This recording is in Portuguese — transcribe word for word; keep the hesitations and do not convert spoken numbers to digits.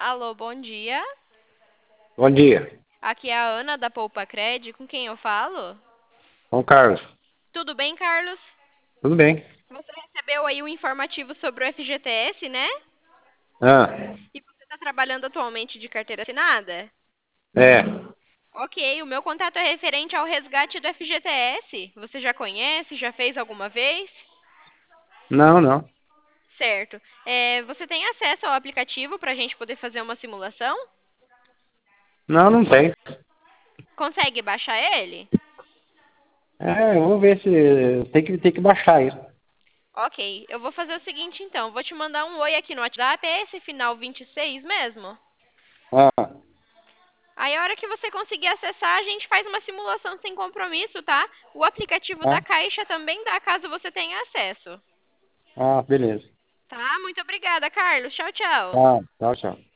Alô, bom dia. Bom dia, Aqui é a Ana da Poupa Cred. Com quem eu falo? João Carlos. Tudo bem, Carlos? Tudo bem? Você recebeu aí o informativo sobre o F G T S, né? Ah, E você está trabalhando atualmente de carteira assinada? é. Ok, o meu contato é referente ao resgate do F G T S. Você já conhece? Já fez alguma vez? Não, não. Certo. É, você tem acesso ao aplicativo para a gente poder fazer uma simulação? Não, não tem. Consegue baixar ele? É, eu vou ver se tem que, tem que baixar isso. Ok, eu vou fazer o seguinte então. Vou te mandar um oi aqui no WhatsApp. É esse final vinte e seis mesmo? Ah, Aí, a hora que você conseguir acessar, a gente faz uma simulação sem compromisso, tá? O aplicativo da ah, Caixa também dá, caso você tenha acesso. ah, beleza. Tá? Muito obrigada, Carlos. Tchau, tchau. Tá, tchau, tchau.